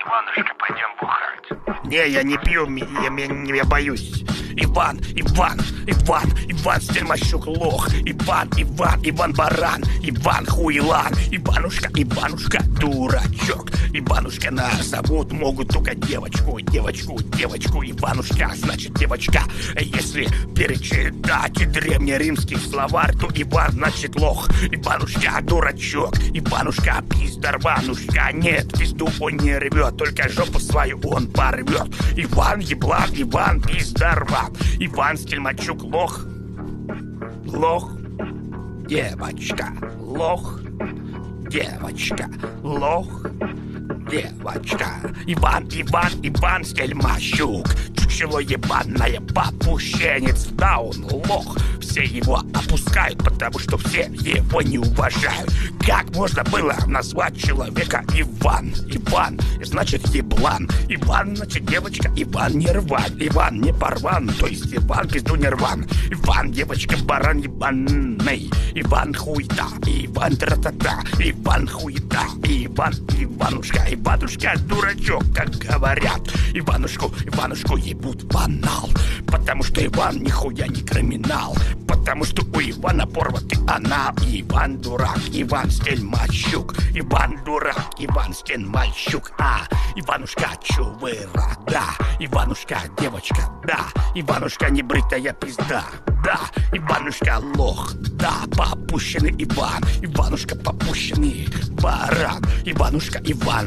Иванушка, пойдем бухать. Не, я не пью, я боюсь. Иван Стельмощук лох. Иван баран. Иван хуйлан. Иванушка дурачок. Иванушка нас зовут могут только девочку. Иванушка, значит девочка. Если перечитать древнеримский словарь, то Иван значит лох. Иванушка дурачок. Иванушка пиздарванушка. Нет, пизду он не рвет, только жопу свою он порвет. Иван еблан, Иван пиздарван. Иван Стельмощук лох. Лох. Девочка. Лох. Девочка. Лох. Девочка. Иван Стельмощук. Чучело ебаное, попущенец. Да, он лох. Все его опускают, потому что все его не уважают. Как можно было назвать человека Иван? Иван, значит еблан. Иван, значит девочка. Иван не рван. Иван не порван, то есть Иван пизду не рван. Иван, девочка, баран ебаный. Иван хуйта. Иван тра-та-та. Иван хуйта. Иванушка дурачок, как говорят. Иванушку ебут в анал. Потому что Иван нихуя не криминал. Потому что у Ивана порватый анал. Иван дурак, Иван Стельмощук. Иван дурак, Иван Стельмощук. Иванушка чувыра, да. Иванушка девочка, да. Иванушка небритая пизда, да. Иванушка лох, да. Попущенный Иван. Иванушка попущенный баран. Иванушка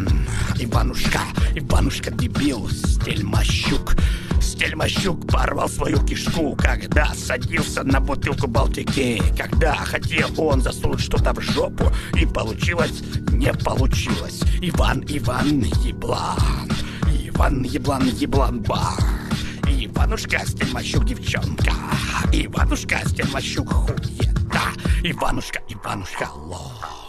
Иванушка дебил. Стельмощук порвал свою кишку, когда садился на бутылку Балтики. Когда хотел он засунуть что-то в жопу, и получилось, не получилось. Иван еблан. Еблан бар. Иванушка Стельмощук девчонка. Иванушка Стельмощук хуета. Иванушка лох.